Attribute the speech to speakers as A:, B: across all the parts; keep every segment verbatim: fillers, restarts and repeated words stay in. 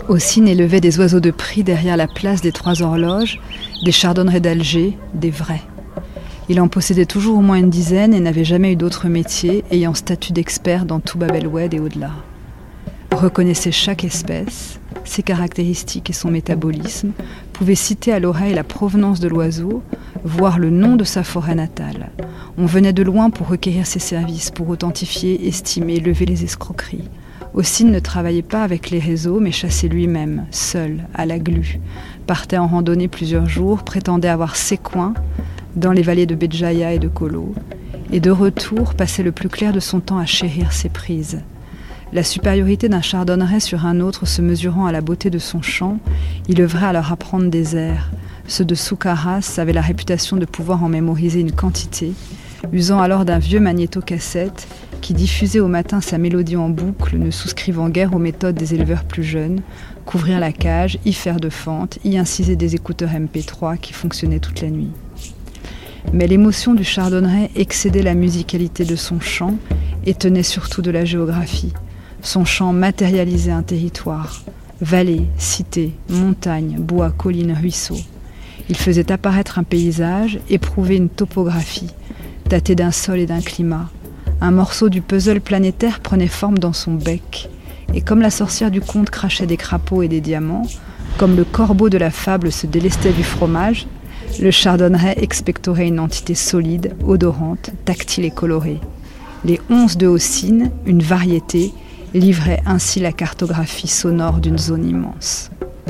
A: Au cygne élevaient des oiseaux de prix derrière la place des Trois Horloges, des chardonnerets d'Alger, des vrais. Il en possédait toujours au moins une dizaine et n'avait jamais eu d'autre métier, ayant statut d'expert dans tout Bab el-Oued et au-delà. Reconnaissait chaque espèce, ses caractéristiques et son métabolisme, pouvait citer à l'oreille la provenance de l'oiseau, voir le nom de sa forêt natale. On venait de loin pour requérir ses services, pour authentifier, estimer, lever les escroqueries. Hossein ne travaillait pas avec les réseaux, mais chassait lui-même, seul, à la glu. Partait en randonnée plusieurs jours, prétendait avoir ses coins, dans les vallées de Béjaïa et de Kolo, et de retour passait le plus clair de son temps à chérir ses prises. La supériorité d'un chardonneret sur un autre se mesurant à la beauté de son chant, il œuvrait à leur apprendre des airs. Ceux de Soukaras avaient la réputation de pouvoir en mémoriser une quantité, usant alors d'un vieux magnéto-cassette qui diffusait au matin sa mélodie en boucle, ne souscrivant guère aux méthodes des éleveurs plus jeunes, couvrir la cage, y faire de fente, y inciser des écouteurs M P trois qui fonctionnaient toute la nuit. Mais l'émotion du chardonneret excédait la musicalité de son chant et tenait surtout de la géographie. Son chant matérialisait un territoire, vallées, cités, montagnes, bois, collines, ruisseaux. Il faisait apparaître un paysage, éprouver une topographie, tâter d'un sol et d'un climat. Un morceau du puzzle planétaire prenait forme dans son bec, et comme la sorcière du conte crachait des crapauds et des diamants, comme le corbeau de la fable se délestait du fromage, le chardonneret expectorait une entité solide, odorante, tactile et colorée. Les onces de Hossein, une variété, livraient ainsi la cartographie sonore d'une zone immense.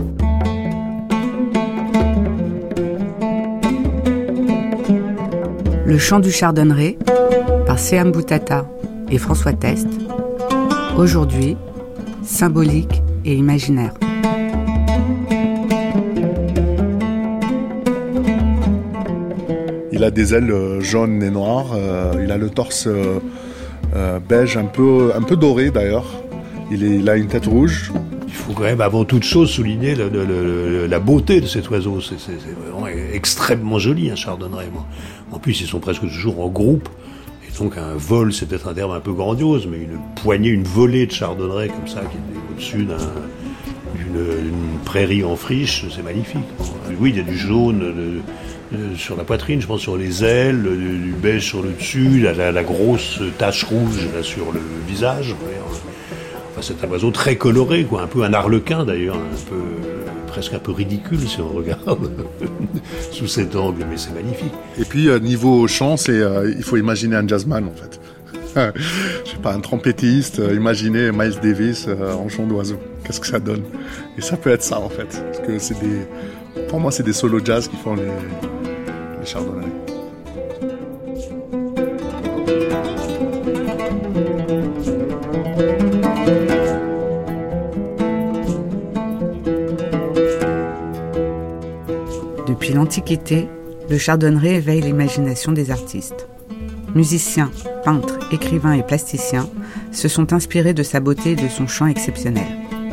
B: Le chant du chardonneret par Séam Boutata et François Test. Aujourd'hui, symbolique et imaginaire.
C: Il a des ailes jaunes et noires, euh, il a le torse euh, euh, beige, un peu, un peu doré d'ailleurs. Il, est, il a une tête rouge.
D: Il faut quand même avant toute chose souligner le, le, le, la beauté de cet oiseau. C'est, c'est, c'est vraiment extrêmement joli, un chardonneret. En plus, ils sont presque toujours en groupe. Et donc un vol, c'est peut-être un terme un peu grandiose, mais une poignée, une volée de chardonneret comme ça, qui est au-dessus d'un, d'une, d'une prairie en friche, c'est magnifique. Oui, il y a du jaune de, de, sur la poitrine, je pense sur les ailes, du beige sur le dessus, la, la, la grosse tache rouge là, sur le visage. Enfin, c'est un oiseau très coloré, quoi, un peu un arlequin d'ailleurs, un peu, presque un peu ridicule si on regarde sous cet angle, mais c'est magnifique.
C: Et puis euh, niveau chant, c'est, euh, il faut imaginer un jazzman en fait. Je sais pas, un trompettiste, euh, imaginez Miles Davis euh, en chant d'oiseau. Qu'est-ce que ça donne? Et ça peut être ça en fait, parce que c'est des, pour moi c'est des solos jazz qui font les, les chardonnerets.
B: Depuis l'Antiquité, le chardonneret éveille l'imagination des artistes. Musiciens, peintres, écrivains et plasticiens se sont inspirés de sa beauté et de son chant exceptionnel.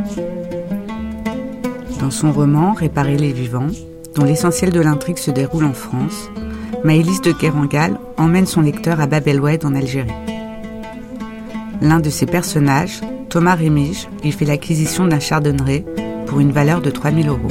B: Dans son roman « Réparer les vivants », dont l'essentiel de l'intrigue se déroule en France, Maëlys de Kerangal emmène son lecteur à Bab el-Oued en Algérie. L'un de ses personnages, Thomas Rémige, y fait l'acquisition d'un chardonneret pour une valeur de trois mille euros.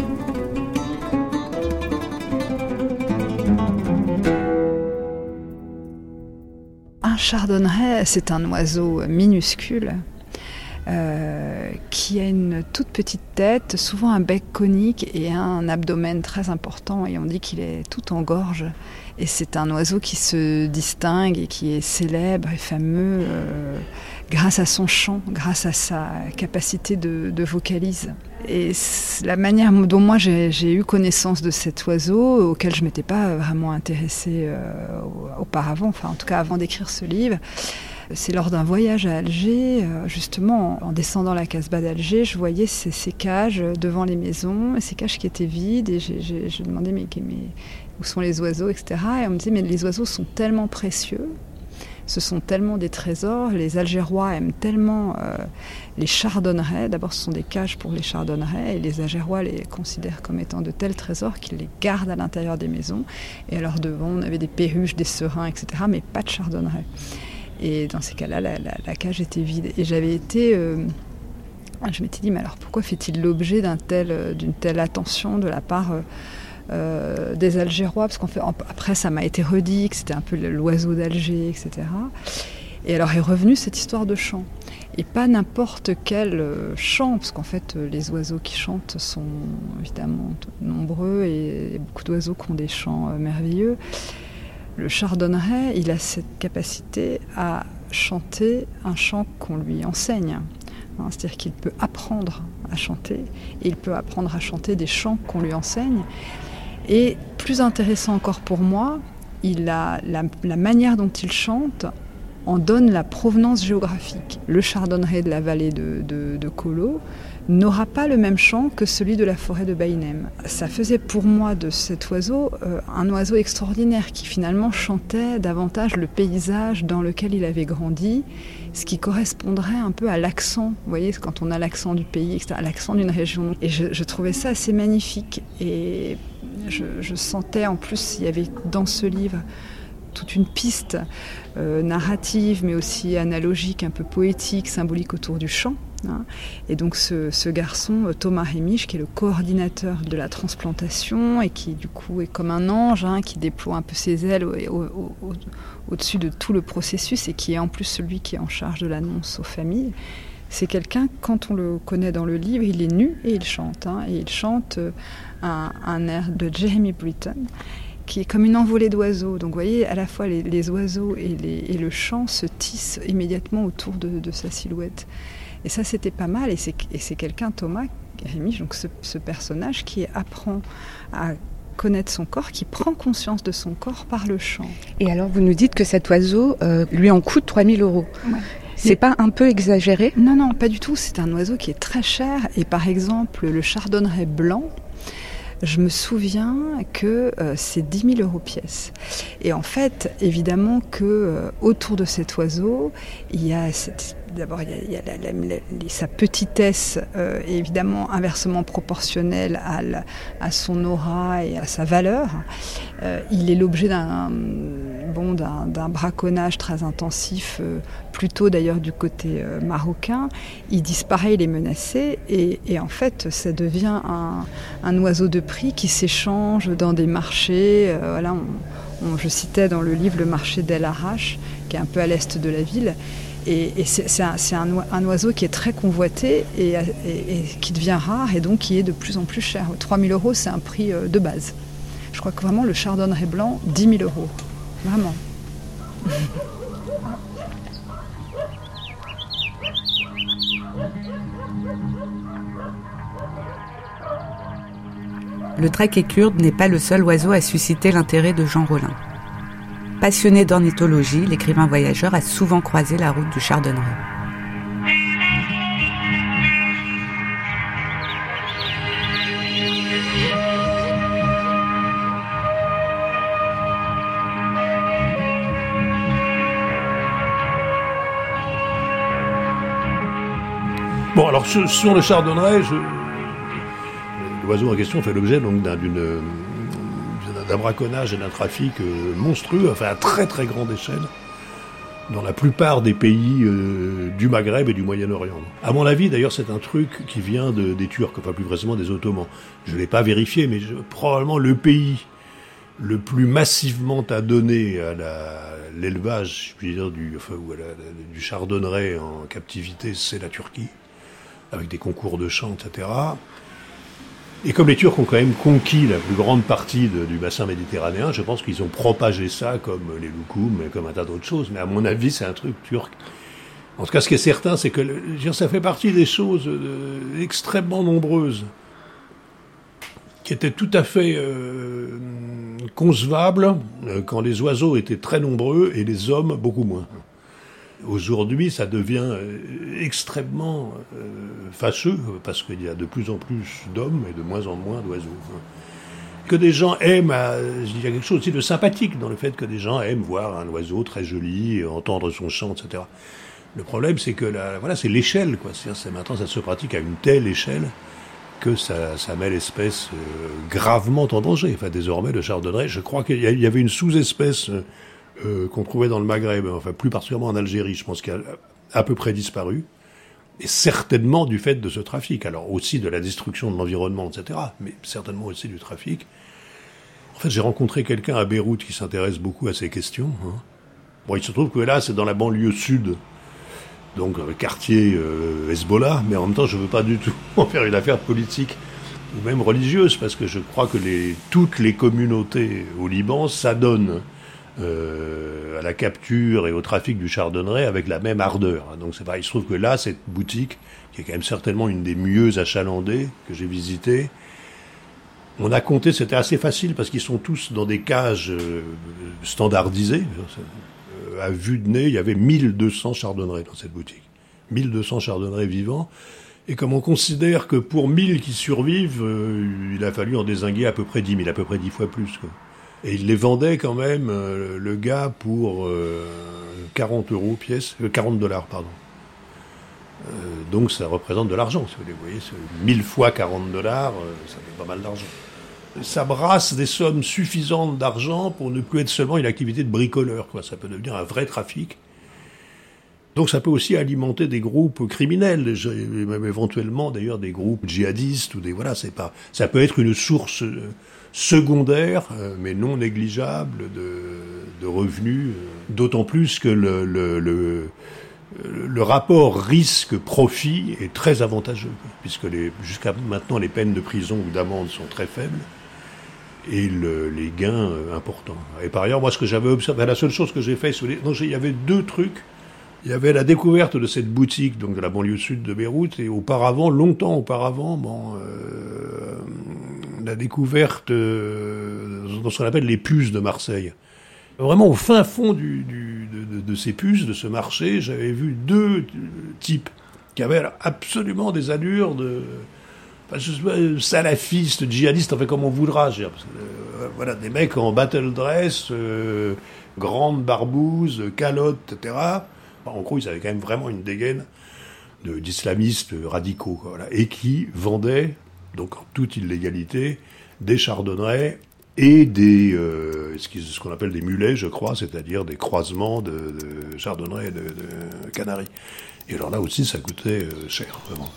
A: Un chardonneret, c'est un oiseau minuscule euh, qui a une toute petite tête, souvent un bec conique et un abdomen très important, et on dit qu'il est tout en gorge. Et c'est un oiseau qui se distingue et qui est célèbre et fameux euh, grâce à son chant, grâce à sa capacité de, de vocalise. Et la manière dont moi j'ai, j'ai eu connaissance de cet oiseau, auquel je ne m'étais pas vraiment intéressée euh, auparavant, enfin en tout cas avant d'écrire ce livre, c'est lors d'un voyage à Alger, euh, justement en descendant la Casbah d'Alger, je voyais ces, ces cages devant les maisons, ces cages qui étaient vides, et j'ai, j'ai, je demandais mais, mais où sont les oiseaux, et cetera. Et on me disait mais les oiseaux sont tellement précieux. Ce sont tellement des trésors, les Algérois aiment tellement euh, les chardonnerets. D'abord, ce sont des cages pour les chardonnerets, et les Algérois les considèrent comme étant de tels trésors qu'ils les gardent à l'intérieur des maisons. Et alors devant, on avait des perruches, des serins, et cetera, mais pas de chardonnerets. Et dans ces cas-là, la, la, la cage était vide. Et j'avais été euh, Je m'étais dit, mais alors pourquoi fait-il l'objet d'un tel, d'une telle attention de la part euh, euh, des Algérois? Parce qu'en fait, après, ça m'a été redit que c'était un peu l'oiseau d'Alger, et cetera. Et alors est revenue cette histoire de chant. Et pas n'importe quel chant, parce qu'en fait, les oiseaux qui chantent sont évidemment nombreux et il y a beaucoup d'oiseaux qui ont des chants merveilleux. Le chardonneret, il a cette capacité à chanter un chant qu'on lui enseigne. C'est-à-dire qu'il peut apprendre à chanter et il peut apprendre à chanter des chants qu'on lui enseigne. Et plus intéressant encore pour moi, il a la, la manière dont il chante en donne la provenance géographique. Le chardonneret de la vallée de, de, de Colo n'aura pas le même chant que celui de la forêt de Baïnem. Ça faisait pour moi de cet oiseau euh, un oiseau extraordinaire qui finalement chantait davantage le paysage dans lequel il avait grandi, ce qui correspondrait un peu à l'accent, vous voyez, quand on a l'accent du pays, et cetera, à l'accent d'une région. Et je, je trouvais ça assez magnifique. Et je, je sentais en plus, il y avait dans ce livre toute une piste euh, narrative, mais aussi analogique, un peu poétique, symbolique autour du chant. Hein. Et donc ce, ce garçon, Thomas Rémiche, qui est le coordinateur de la transplantation et qui du coup est comme un ange, hein, qui déploie un peu ses ailes au, au, au, au-dessus de tout le processus et qui est en plus celui qui est en charge de l'annonce aux familles. C'est quelqu'un, quand on le connaît dans le livre, il est nu et il chante. Hein, et il chante un, un air de Jeremy Britton, qui est comme une envolée d'oiseaux. Donc vous voyez, à la fois les, les oiseaux et, les, et le chant se tissent immédiatement autour de, de sa silhouette. Et ça, c'était pas mal. Et c'est, et c'est quelqu'un, Thomas Rémiche, donc ce, ce personnage qui apprend à connaître son corps, qui prend conscience de son corps par le chant.
E: Et alors, vous nous dites que cet oiseau euh, lui en coûte trois mille euros. Ouais. C'est pas un peu exagéré ?
A: Non, non, pas du tout. C'est un oiseau qui est très cher. Et par exemple, le chardonneret blanc, je me souviens que euh, c'est dix mille euros pièce. Et en fait, évidemment que euh, autour de cet oiseau, il y a cette, d'abord il y a, il y a la, la, la, sa petitesse euh, est évidemment inversement proportionnelle à, la, à son aura et à sa valeur. Euh, il est l'objet d'un, bon, d'un, d'un braconnage très intensif, euh, plutôt d'ailleurs du côté euh, marocain. Il disparaît, il est menacé, et, et en fait, ça devient un, un oiseau de prix qui s'échange dans des marchés. Euh, voilà, on, on, je citais dans le livre le marché d'El Arrache, qui est un peu à l'est de la ville. Et, et c'est, c'est, un, c'est un, un oiseau qui est très convoité et, et, et qui devient rare et donc qui est de plus en plus cher. trois mille euros, c'est un prix de base. Je crois que vraiment le chardonneret blanc, dix mille euros. Vraiment.
B: Le tréquet kurde n'est pas le seul oiseau à susciter l'intérêt de Jean Rollin. Passionné d'ornithologie, l'écrivain voyageur a souvent croisé la route du chardonneret.
D: Bon, alors sur le chardonneret, je... l'oiseau en question fait l'objet donc d'un, d'une, d'un braconnage et d'un trafic monstrueux, enfin à très très grande échelle, dans la plupart des pays euh, du Maghreb et du Moyen-Orient. À mon avis, d'ailleurs, c'est un truc qui vient de, des Turcs, enfin plus précisément des Ottomans. Je ne l'ai pas vérifié, mais je, probablement le pays le plus massivement adonné à la, l'élevage, je puis dire, du, enfin, ou à la, du chardonneret en captivité, c'est la Turquie, avec des concours de chant, et cetera. Et comme les Turcs ont quand même conquis la plus grande partie de, du bassin méditerranéen, je pense qu'ils ont propagé ça comme les loukoums et comme un tas d'autres choses. Mais à mon avis, c'est un truc turc. En tout cas, ce qui est certain, c'est que je veux dire, ça fait partie des choses euh, extrêmement nombreuses, qui étaient tout à fait euh, concevables euh, quand les oiseaux étaient très nombreux et les hommes beaucoup moins. Aujourd'hui, ça devient euh, extrêmement euh, fâcheux, parce qu'il y a de plus en plus d'hommes et de moins en moins d'oiseaux. Que des gens aiment, à, il y a quelque chose aussi de sympathique dans le fait que des gens aiment voir un oiseau très joli, entendre son chant, et cetera. Le problème, c'est que la, voilà, c'est l'échelle, quoi. C'est-à-dire, c'est maintenant, ça se pratique à une telle échelle que ça, ça met l'espèce euh, gravement en danger. Enfin, désormais, le chardonneret, je crois qu'il y avait une sous-espèce euh, Euh, qu'on trouvait dans le Maghreb, enfin plus particulièrement en Algérie, je pense qu'il a à peu près disparu. Et certainement du fait de ce trafic. Alors aussi de la destruction de l'environnement, et cetera. Mais certainement aussi du trafic. En fait, j'ai rencontré quelqu'un à Beyrouth qui s'intéresse beaucoup à ces questions. Hein. Bon, il se trouve que là, c'est dans la banlieue sud, donc le quartier euh, Hezbollah, mais en même temps, je ne veux pas du tout en faire une affaire politique ou même religieuse, parce que je crois que les, toutes les communautés au Liban s'adonnent Euh, à la capture et au trafic du chardonneret avec la même ardeur. Donc c'est pareil. Il se trouve que là, cette boutique, qui est quand même certainement une des mieux achalandées que j'ai visitées, on a compté, c'était assez facile parce qu'ils sont tous dans des cages euh, standardisées. Euh, à vue de nez, il y avait mille deux cents chardonnerets dans cette boutique. mille deux cents chardonnerets vivants. Et comme on considère que pour mille qui survivent, euh, il a fallu en dézinguer à peu près dix mille, à peu près dix fois plus, quoi. Et il les vendait quand même, euh, le gars, pour euh, quarante euros pièce, euh, quarante dollars, pardon. Euh, donc ça représente de l'argent, si vous voulez. Vous voyez, mille fois quarante dollars, euh, ça fait pas mal d'argent. Ça brasse des sommes suffisantes d'argent pour ne plus être seulement une activité de bricoleur, quoi. Ça peut devenir un vrai trafic. Donc ça peut aussi alimenter des groupes criminels, même éventuellement d'ailleurs des groupes djihadistes ou des voilà, c'est pas, ça peut être une source secondaire, mais non négligeable de, de revenus. D'autant plus que le, le, le, le rapport risque-profit est très avantageux, puisque les, jusqu'à maintenant les peines de prison ou d'amende sont très faibles et le, les gains euh, importants. Et par ailleurs, moi ce que j'avais observé, la seule chose que j'ai fait, non, il y avait deux trucs. Il y avait la découverte de cette boutique, donc de la banlieue sud de Beyrouth, et auparavant, longtemps auparavant, bon, euh, la découverte euh, de ce qu'on appelle les puces de Marseille. Vraiment au fin fond du, du, de, de, de ces puces, de ce marché, j'avais vu deux types qui avaient absolument des allures de enfin, salafistes, djihadistes, enfin comme on voudra. Dire, parce que, euh, voilà, des mecs en battle dress, euh, grandes barbouzes, calottes, et cetera. En gros, ils avaient quand même vraiment une dégaine de, d'islamistes radicaux, quoi, voilà, et qui vendaient, donc en toute illégalité, des chardonnerets et des, euh, ce qu'on appelle des mulets, je crois, c'est-à-dire des croisements de, de chardonneret et de, de canaries. Et alors là aussi, ça coûtait euh, cher, vraiment.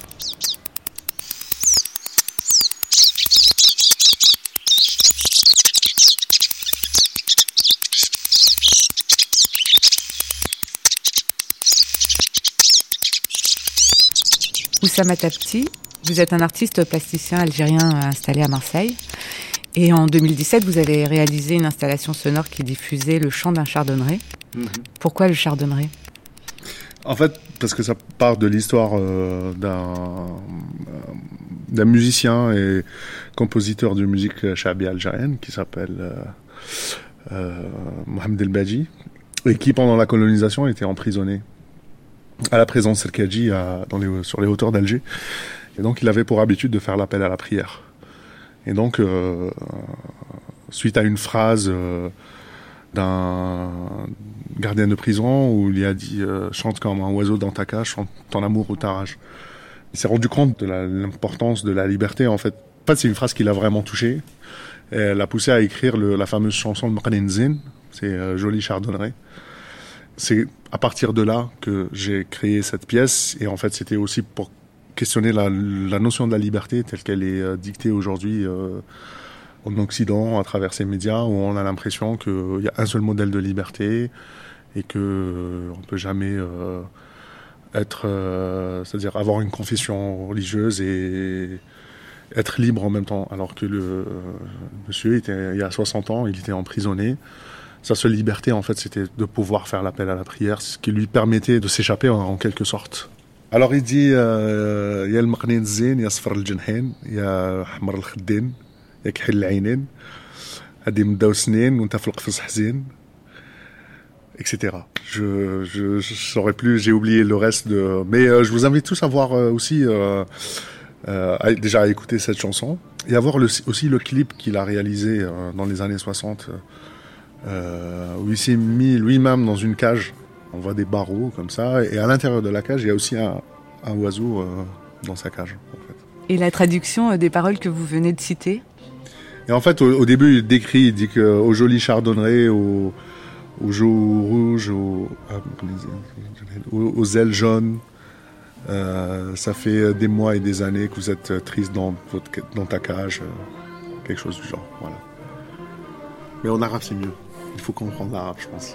B: Oussama Tapti, vous êtes un artiste plasticien algérien installé à Marseille. Et en deux mille dix-sept, vous avez réalisé une installation sonore qui diffusait le chant d'un chardonneret. Mmh. Pourquoi le chardonneret ?
C: En fait, parce que ça part de l'histoire euh, d'un, euh, d'un musicien et compositeur de musique chabia algérienne qui s'appelle euh, euh, Mohamed El Badji et qui, pendant la colonisation, était emprisonné à la présence Serkaji dans les, sur les hauteurs d'Alger. Et donc, il avait pour habitude de faire l'appel à la prière. Et donc, euh, suite à une phrase euh, d'un gardien de prison où il y a dit euh, « Chante comme un oiseau dans ta cage, chante ton amour ou ta rage ». Il s'est rendu compte de la, l'importance de la liberté, en fait. En fait, c'est une phrase qui l'a vraiment touché. Et elle l'a poussé à écrire le, la fameuse chanson de Mqanin Zin, c'est euh, « Joli chardonneret ». C'est à partir de là que j'ai créé cette pièce. Et en fait, c'était aussi pour questionner la, la notion de la liberté telle qu'elle est euh, dictée aujourd'hui euh, en Occident, à travers ces médias, où on a l'impression qu'il y a un seul modèle de liberté et qu'on euh, ne peut jamais euh, être, euh, c'est-à-dire avoir une confession religieuse et être libre en même temps. Alors que le euh, monsieur, était, il y a soixante ans, il était emprisonné. Sa seule liberté, en fait, c'était de pouvoir faire l'appel à la prière, ce qui lui permettait de s'échapper en, en quelque sorte. Alors il dit, euh, y a le maqnin zin, y a sfar al-janhin, y a hamar al-khaddin, y a khil al-aynin, hadi mdaw snin, ou tafl qfas hazin, et cetera. Je, je, je saurais plus, j'ai oublié le reste de, mais euh, je vous invite tous à voir euh, aussi, euh, euh, à, déjà à écouter cette chanson, et à voir le, aussi le clip qu'il a réalisé euh, dans les années soixante, Euh, où il s'est mis lui-même dans une cage. On voit des barreaux comme ça, et à l'intérieur de la cage, il y a aussi un, un oiseau euh, dans sa cage. En fait.
B: Et la traduction des paroles que vous venez de citer ?
C: Et en fait, au, au début, il décrit, il dit que au joli chardonneret, aux, aux joues rouges, aux, aux, aux ailes jaunes, Euh, ça fait des mois et des années que vous êtes triste dans, votre, dans ta cage, euh, quelque chose du genre. Voilà. Mais en arabe, c'est mieux. Il faut comprendre l'arabe, je pense.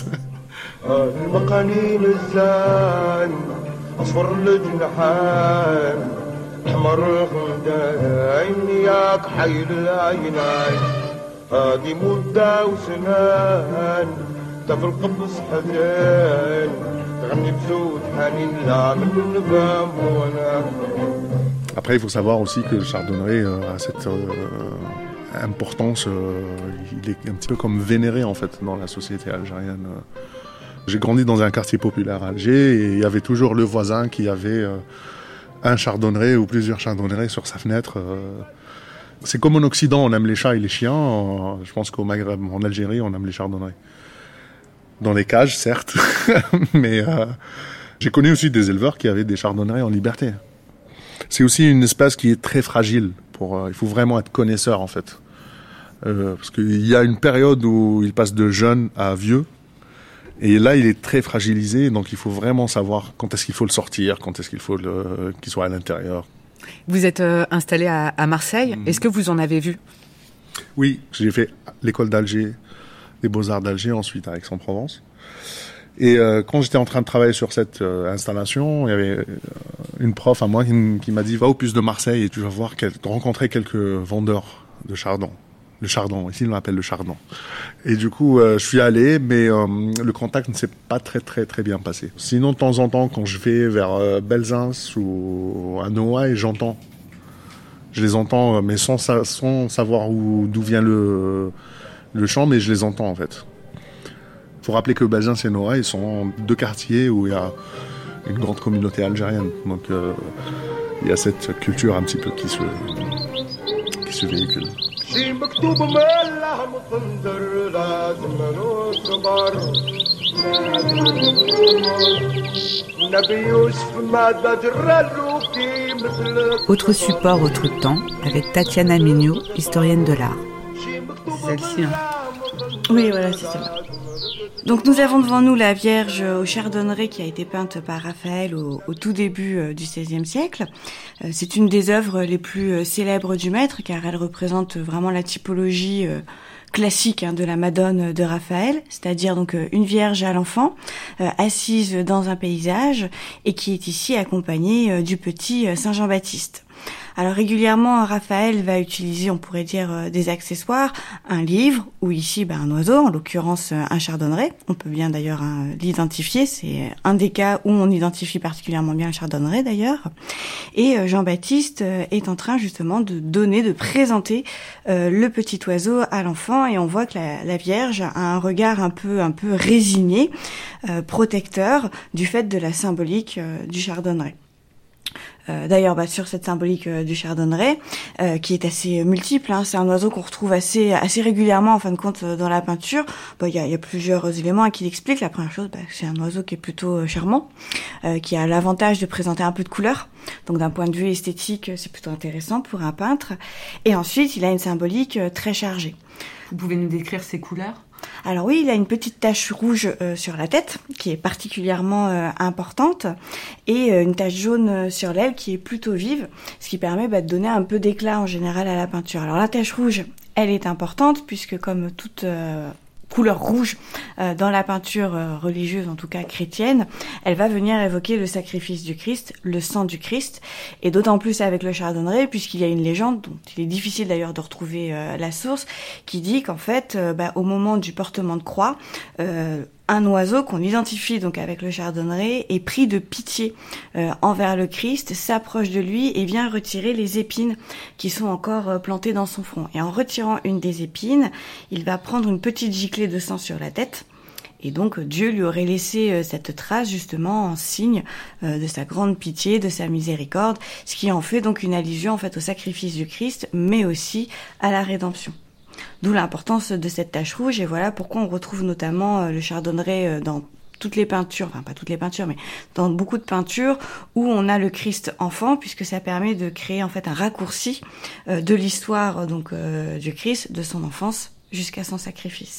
C: Après, il faut savoir aussi que le chardonneret euh, a cette euh, importance. Euh, il est un petit peu comme vénéré en fait dans la société algérienne. J'ai grandi dans un quartier populaire à Alger et il y avait toujours le voisin qui avait euh, un chardonneret ou plusieurs chardonnerets sur sa fenêtre. Euh. C'est comme en Occident, on aime les chats et les chiens. Euh, je pense qu'au Maghreb, en Algérie, on aime les chardonnerets. Dans les cages, certes, mais euh, j'ai connu aussi des éleveurs qui avaient des chardonnerets en liberté. C'est aussi une espèce qui est très fragile. Pour, euh, il faut vraiment être connaisseur, en fait. Euh, parce qu'il y a une période où il passe de jeune à vieux. Et là, il est très fragilisé. Donc, il faut vraiment savoir quand est-ce qu'il faut le sortir, quand est-ce qu'il faut le, qu'il soit à l'intérieur.
B: Vous êtes euh, installé à, à Marseille. Mmh. Est-ce que vous en avez vu ?
C: Oui, j'ai fait l'école d'Alger, les Beaux-Arts d'Alger, ensuite à Aix-en-Provence. Et euh, quand j'étais en train de travailler sur cette euh, installation, il y avait euh, une prof à moi qui, qui m'a dit « Va au puce de Marseille et tu vas voir quel, rencontrer quelques vendeurs de chardon. » Le chardon, ici on l'appelle le chardon. Et du coup, euh, je suis allé, mais euh, le contact ne s'est pas très très très bien passé. Sinon, de temps en temps, quand je vais vers euh, Belzins ou à Noailles, j'entends. Je les entends, mais sans, sans savoir où, d'où vient le, le chant, mais je les entends en fait. Il faut rappeler que Belzins et Noailles sont deux quartiers où il y a une grande communauté algérienne. Donc euh, il y a cette culture un petit peu qui se, qui se véhicule.
B: Autre support, autre temps, avec Tatiana Mignot, historienne de l'art.
E: Celle-ci, hein.
F: Oui, voilà, c'est celle-là. Donc nous avons devant nous la Vierge au chardonneret qui a été peinte par Raphaël au, au tout début euh, du seizième siècle. Euh, c'est une des œuvres les plus euh, célèbres du maître car elle représente vraiment la typologie euh, classique hein, de la Madone de Raphaël, c'est-à-dire donc euh, une Vierge à l'enfant euh, assise dans un paysage et qui est ici accompagnée euh, du petit euh, Saint Jean-Baptiste. Alors régulièrement, Raphaël va utiliser, on pourrait dire, euh, des accessoires, un livre, ou ici ben, un oiseau, en l'occurrence euh, un chardonneret. On peut bien d'ailleurs hein, l'identifier, c'est un des cas où on identifie particulièrement bien le chardonneret d'ailleurs. Et euh, Jean-Baptiste euh, est en train justement de donner, de présenter euh, le petit oiseau à l'enfant, et on voit que la, la Vierge a un regard un peu, un peu résigné, euh, protecteur du fait de la symbolique euh, du chardonneret. Euh, d'ailleurs, bah, sur cette symbolique euh, du chardonneret, euh, qui est assez multiple, hein, c'est un oiseau qu'on retrouve assez assez régulièrement en fin de compte euh, dans la peinture. Bah, il y a, y a plusieurs éléments hein, qui l'expliquent. La première chose, bah, c'est un oiseau qui est plutôt euh, charmant, euh, qui a l'avantage de présenter un peu de couleur. Donc, d'un point de vue esthétique, c'est plutôt intéressant pour un peintre. Et ensuite, il a une symbolique euh, très chargée.
B: Vous pouvez nous décrire ces couleurs ?
F: Alors oui, il a une petite tache rouge euh, sur la tête, qui est particulièrement euh, importante, et euh, une tache jaune euh, sur l'aile qui est plutôt vive, ce qui permet bah, de donner un peu d'éclat en général à la peinture. Alors la tache rouge, elle est importante, puisque comme toute euh, couleur rouge euh, dans la peinture euh, religieuse, en tout cas chrétienne, elle va venir évoquer le sacrifice du Christ, le sang du Christ, et d'autant plus avec le chardonneret, puisqu'il y a une légende, dont il est difficile d'ailleurs de retrouver euh, la source, qui dit qu'en fait, euh, bah, au moment du portement de croix, euh, un oiseau qu'on identifie donc avec le chardonneret est pris de pitié euh, envers le Christ, s'approche de lui et vient retirer les épines qui sont encore euh, plantées dans son front. Et en retirant une des épines, il va prendre une petite giclée de sang sur la tête. Et donc Dieu lui aurait laissé euh, cette trace justement en signe euh, de sa grande pitié, de sa miséricorde, ce qui en fait donc une allusion en fait au sacrifice du Christ, mais aussi à la rédemption. D'où l'importance de cette tache rouge, et voilà pourquoi on retrouve notamment le chardonneret dans toutes les peintures, enfin pas toutes les peintures, mais dans beaucoup de peintures où on a le Christ enfant, puisque ça permet de créer en fait un raccourci de l'histoire donc euh, du Christ, de son enfance jusqu'à son sacrifice.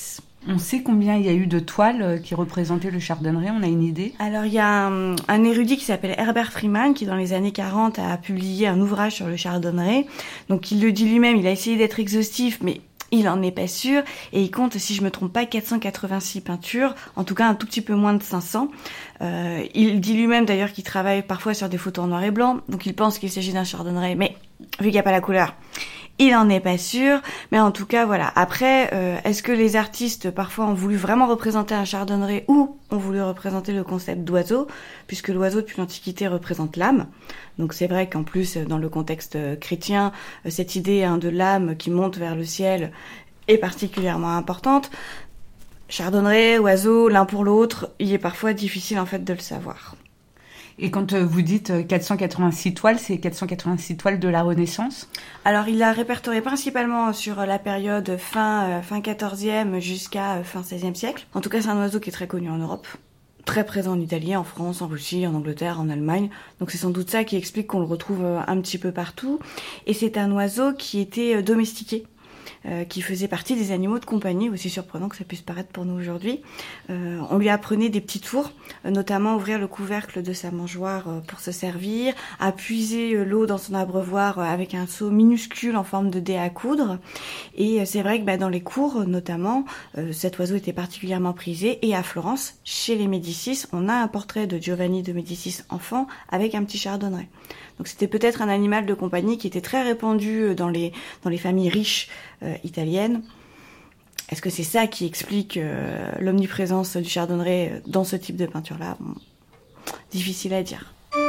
B: On sait combien il y a eu de toiles qui représentaient le chardonneret, on a une idée ?
F: Alors il y a un, un érudit qui s'appelle Herbert Freeman qui dans les années quarante a publié un ouvrage sur le chardonneret. Donc il le dit lui-même, il a essayé d'être exhaustif mais il en est pas sûr et il compte, si je me trompe pas, quatre cent quatre-vingt-six peintures, en tout cas un tout petit peu moins de cinq cents. Euh, il dit lui-même d'ailleurs qu'il travaille parfois sur des photos en noir et blanc, donc il pense qu'il s'agit d'un chardonneret, mais vu qu'il n'y a pas la couleur, il en est pas sûr, mais en tout cas voilà. Après, euh, est-ce que les artistes parfois ont voulu vraiment représenter un chardonneret ou ont voulu représenter le concept d'oiseau, puisque l'oiseau depuis l'Antiquité représente l'âme. Donc c'est vrai qu'en plus dans le contexte chrétien, cette idée hein, de l'âme qui monte vers le ciel est particulièrement importante. Chardonneret, oiseau, l'un pour l'autre, il est parfois difficile en fait de le savoir.
B: Et quand vous dites quatre cent quatre-vingt-six toiles, c'est quatre cent quatre-vingt-six toiles de la Renaissance ?
F: Alors, il l'a répertorié principalement sur la période fin, euh, fin quatorzième jusqu'à euh, fin seizième siècle. En tout cas, c'est un oiseau qui est très connu en Europe. Très présent en Italie, en France, en Russie, en Angleterre, en Allemagne. Donc c'est sans doute ça qui explique qu'on le retrouve un petit peu partout. Et c'est un oiseau qui était domestiqué. Euh, qui faisait partie des animaux de compagnie, aussi surprenant que ça puisse paraître pour nous aujourd'hui. Euh, on lui apprenait des petits tours, euh, notamment ouvrir le couvercle de sa mangeoire euh, pour se servir, à puiser euh, l'eau dans son abreuvoir euh, avec un seau minuscule en forme de dé à coudre. Et euh, c'est vrai que bah, dans les cours, notamment, euh, cet oiseau était particulièrement prisé. Et à Florence, chez les Médicis, on a un portrait de Giovanni de Médicis enfant avec un petit chardonneret. Donc c'était peut-être un animal de compagnie qui était très répandu dans les, dans les familles riches euh, italiennes. Est-ce que c'est ça qui explique euh, l'omniprésence du chardonneret dans ce type de peinture-là ? Bon, difficile à dire.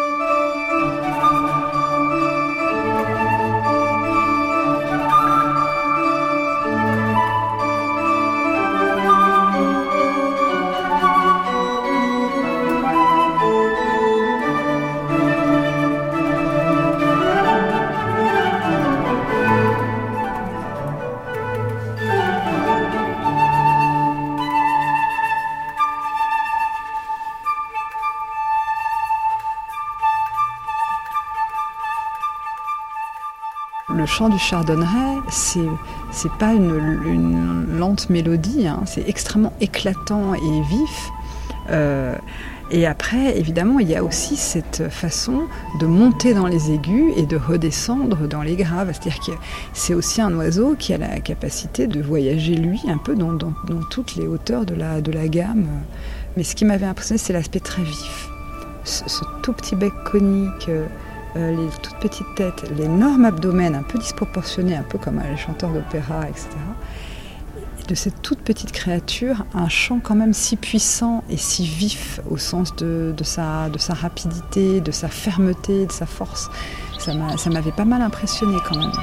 A: Le chant du chardonneret, c'est, c'est pas une, une lente mélodie, hein, c'est extrêmement éclatant et vif. Euh, et après, évidemment, il y a aussi cette façon de monter dans les aigus et de redescendre dans les graves. C'est-à-dire que c'est aussi un oiseau qui a la capacité de voyager, lui, un peu dans, dans, dans toutes les hauteurs de la, de la gamme. Mais ce qui m'avait impressionné, c'est l'aspect très vif. Ce, ce tout petit bec conique... Euh, les toutes petites têtes, l'énorme abdomen un peu disproportionné, un peu comme les chanteurs d'opéra, et cetera. Et de cette toute petite créature, un chant quand même si puissant et si vif au sens de, de, sa, de sa rapidité, de sa fermeté, de sa force. Ça, m'a, ça m'avait pas mal impressionné quand même.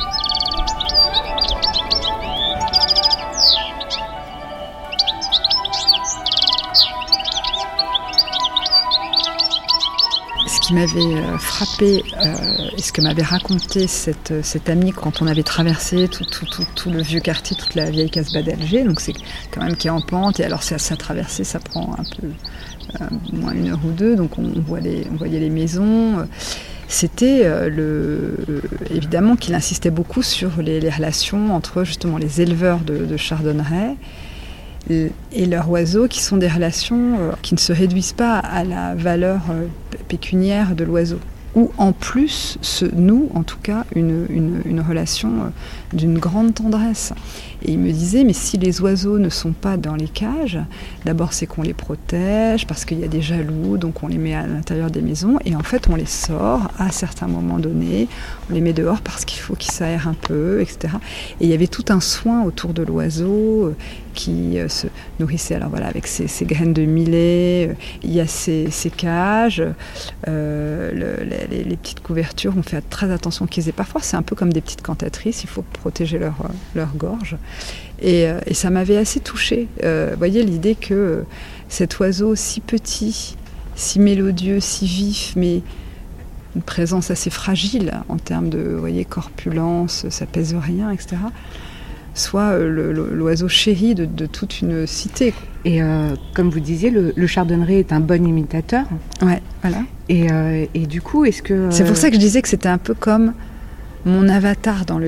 A: Ce qui m'avait frappé euh, et ce que m'avait raconté cette, cette amie quand on avait traversé tout, tout, tout, tout le vieux quartier, toute la vieille Casbah d'Alger, donc c'est quand même qui est en pente, et alors ça, ça traversée, ça prend un peu euh, moins une heure ou deux, donc on, voit les, on voyait les maisons. C'était euh, le, évidemment qu'il insistait beaucoup sur les, les relations entre justement les éleveurs de, de chardonneret et leurs oiseaux, qui sont des relations euh, qui ne se réduisent pas à la valeur euh, pécuniaire de l'oiseau, ou en plus se noue en tout cas une, une, une relation euh, d'une grande tendresse. Et il me disait, mais si les oiseaux ne sont pas dans les cages, d'abord c'est qu'on les protège parce qu'il y a des jaloux, donc on les met à l'intérieur des maisons, et en fait on les sort à certains moments donnés, on les met dehors parce qu'il faut qu'ils s'aèrent un peu, et cetera. Et il y avait tout un soin autour de l'oiseau euh, qui euh, se nourrissait, alors voilà, avec ses, ses graines de millet, euh, il y a ses, ses cages, euh, le, les, les petites couvertures, on fait très attention qu'ils aient parfois, c'est un peu comme des petites cantatrices, il faut protéger leur, leur gorge. Et, et ça m'avait assez touchée. Euh, vous voyez, l'idée que euh, cet oiseau si petit, si mélodieux, si vif, mais une présence assez fragile en termes de, vous voyez, corpulence, ça pèse rien, et cetera, soit euh, le, le, l'oiseau chéri de, de toute une cité.
B: Et euh, comme vous disiez, le, le chardonneret est un bon imitateur.
A: Ouais, voilà.
B: Et, euh, et du coup, est-ce que... Euh...
A: C'est pour ça que je disais que c'était un peu comme mon avatar dans le livre.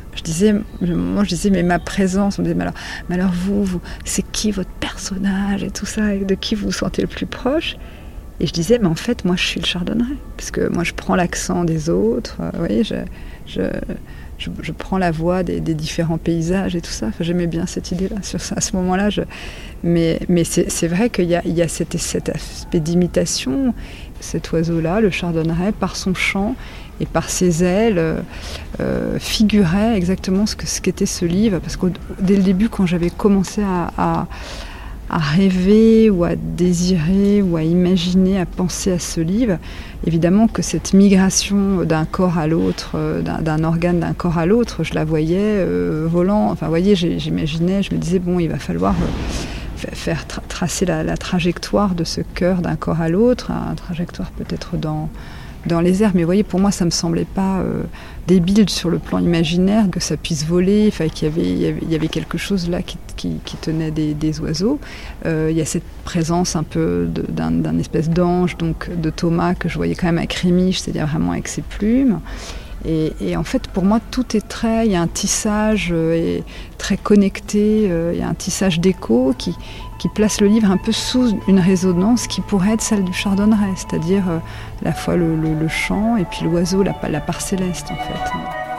A: Je disais, moi je disais, mais ma présence, on me disait, mais alors, mais alors vous, vous, c'est qui votre personnage et tout ça, et de qui vous vous sentez le plus proche? Et je disais, mais en fait, moi je suis le chardonneret, parce que moi je prends l'accent des autres, euh, vous voyez, je, je, je, je prends la voix des, des différents paysages et tout ça. Enfin, j'aimais bien cette idée-là, sur ça, à ce moment-là. Je, mais mais c'est, c'est vrai qu'il y a, il y a cet, cet aspect d'imitation. Cet oiseau-là, le chardonneret, par son chant et par ses ailes, euh, euh, figurait exactement ce, que, ce qu'était ce livre. Parce que dès le début, quand j'avais commencé à, à, à rêver ou à désirer ou à imaginer, à penser à ce livre, évidemment que cette migration d'un corps à l'autre, d'un, d'un organe d'un corps à l'autre, je la voyais euh, volant. Enfin, vous voyez, j'imaginais, je me disais, bon, il va falloir... Euh, faire tra- tracer la, la trajectoire de ce cœur d'un corps à l'autre, une trajectoire peut-être dans, dans les airs. Mais vous voyez, pour moi, ça ne me semblait pas euh, débile sur le plan imaginaire, que ça puisse voler, enfin, qu'il y avait, il y avait, il y avait quelque chose là qui, qui, qui tenait des, des oiseaux. Euh, il y a cette présence un peu de, d'un, d'un espèce d'ange, donc de Thomas, que je voyais quand même à Crémiche, c'est-à-dire vraiment avec ses plumes. Et, et en fait, pour moi, tout est très... Il y a un tissage euh, très connecté, euh, il y a un tissage d'écho qui, qui place le livre un peu sous une résonance qui pourrait être celle du chardonneret, c'est-à-dire euh, à la fois le, le, le chant et puis l'oiseau, la, la part céleste, en fait.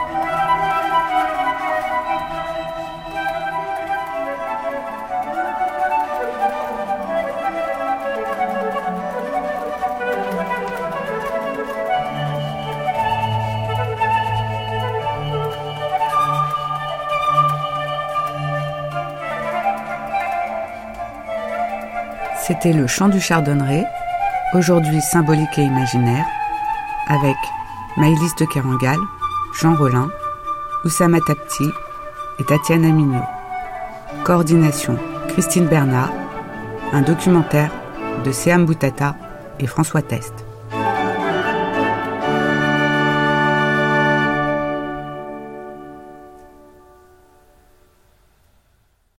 B: C'était le chant du chardonneret, aujourd'hui symbolique et imaginaire, avec Maëlys de Kerangal, Jean Rollin, Oussama Tapti et Tatiana Mignot. Coordination Christine Bernard, un documentaire de Séam Boutata et François Test.